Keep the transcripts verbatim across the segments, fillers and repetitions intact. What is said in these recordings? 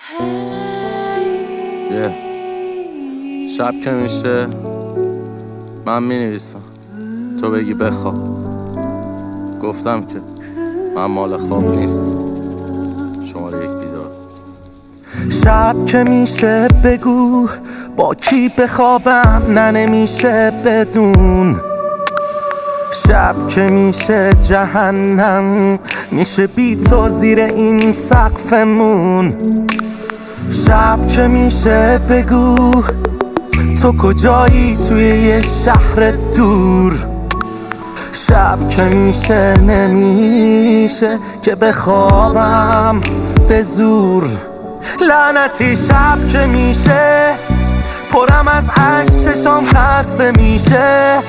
yeah. شب که میشه من مینویسم تو بگی بخواب. گفتم که من مال خواب نیست. شماره یک بیدار. شب که میشه بگو با کی بخوابم، نه نمیشه بدون. شب که میشه جهنم میشه بی تو زیر این سقفمون. شب که میشه بگو تو کجایی توی یه شهر دور. شب که میشه نمیشه که بخوابم به زور. لعنتی شب که میشه پرم از عشق، چشام خسته میشه.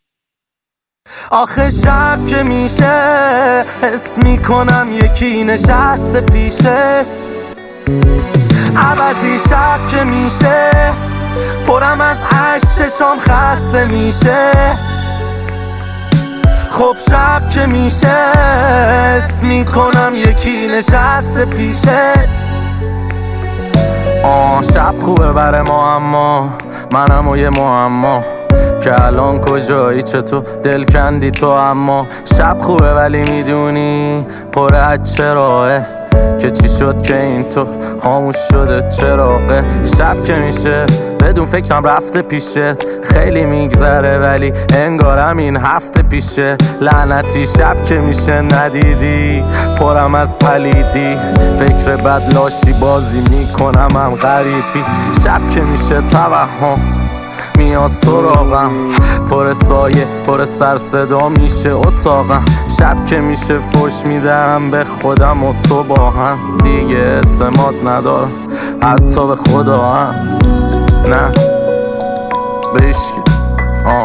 آخه شب که میشه حس میکنم یکی نشسته پیشت. عوضی شب که میشه پرم از عشق، چشام خسته میشه. خب شب که میشه حس میکنم یکی نشسته پیشت. آه شب خوبه بر ما، اما منم و یه معما که الان کجایی، چطور دل کندی تو. اما شب خوبه ولی میدونی پر از چراغه که چی شد که این تو خاموش شده چراغه. شب که میشه بدون فکرم رفته پیشه، خیلی میگذره ولی انگارم این هفته پیشه. لعنتی شب که میشه ندیدی پرم از پلیدی، فکر بد لاشی بازی میکنم هم غریبی. شب که میشه توهم میاد سراغم، پر سایه پر سر صدا میشه اتاقم. شب که میشه فوش میدم به خودم و تو با هم دیگه اعتماد ندارم حتی به خدا هم. نه به هیچکی. آه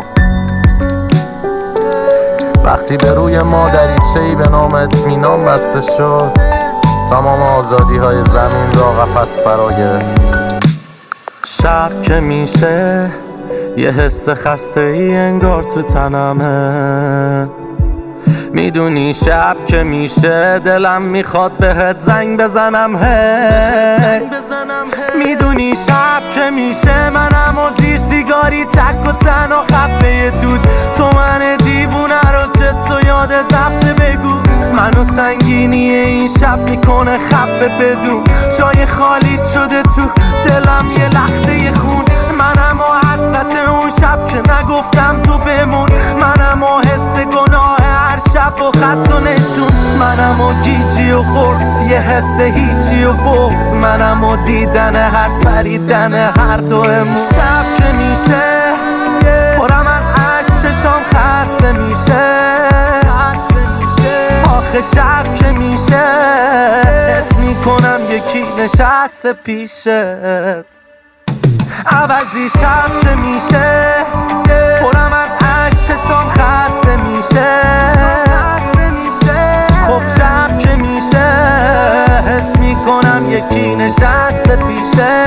وقتی به روی ما دریچه‌ای به نام اطمینان بسته شد، تمام آزادی های زمین را قفس فرا گرفت. شب که میشه یه حس خسته ای انگار تو تنمه. میدونی شب که میشه دلم میخواد بهت زنگ بزنم هی. میدونی شب که میشه منم و زیر سیگاری تک و تنها خفه دود. تو من دیوونه رو چطور یادت رفته بگو. منو سنگینی این شب میکنه خفه بدون. جای خالیت شده تو دلم یه لخته خون. منم و حسرت اون شب که نگفتم تو بمون. منم و حس گناه هر شب و خط و نشون. منم و گیجی و قرص یه حس هیچی و بغض. منم و دیدن هر پریدن هر دومون. شب که میشه پرم از عشق، چشام خسته میشه. آخه شب که میشه حس میکنم یکی نشسته پیشت. عوضی شب که میشه پرم از عشق، چشام خسته میشه. خب شب که میشه حس میکنم یکی نشسته پیشه.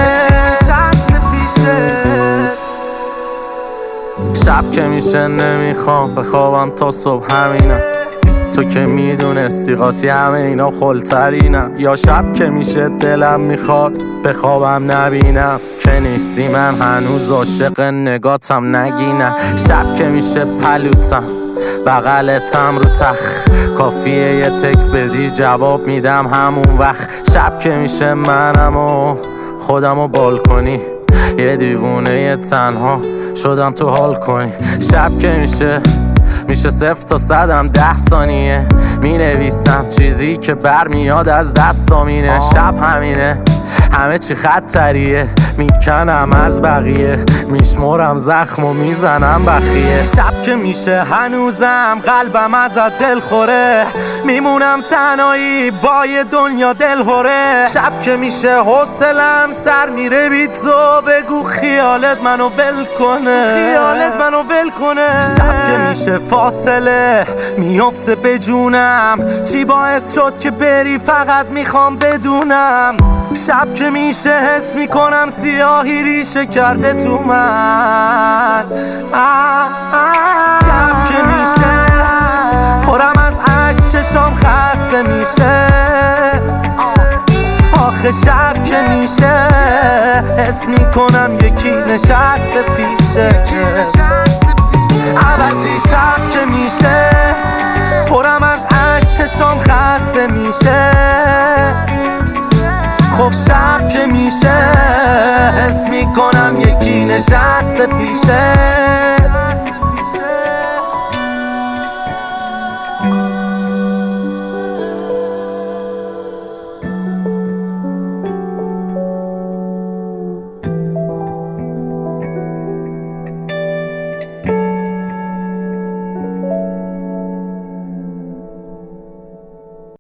شب که میشه نمیخوام بخوابم تا صبح همینم. تو که میدونستی قاطی همه اینا خلترینم. یا شب که میشه دلم میخواد بخوابم نبینم که نیستی، من هنوز عاشق نگاتم نگینم. شب که میشه پلوتم بغلتم رو تخ، کافیه یه تکس بدی جواب میدم همون وقت. شب که میشه منم و خودم و بالکنی، یه دیوونه یه تنها شدم تو حال کنی. شب که میشه میشه صفر تا صدم ده ثانیه می نویسم چیزی که برمیاد از دستامینه. شب همینه همه چی خطریه، میکنم از بقیه میشمرم زخم و میزنم بخیه. شب که میشه هنوزم قلبم ازت دل خوره، میمونم تنهایی با یه دنیا دل هوره. شب که میشه حوصلم سر میره بی تو بگو خیالت منو ول کنه، خیالت منو ول کنه. شب که میشه فاصله میفته به جونم، چی باعث شد که بری فقط میخوام بدونم. شب که میشه حس میکنم سیاهی ریشه کرده تو من. شب که میشه پرم از عشق، چشام خسته میشه. آخه شب که میشه میشه حس میکنم یکی نشسته پیشه عوضی شب که میشه پرم از عشق چشام خسته میشه خب شب که میشه حس میکنم یکی نشسته پیشت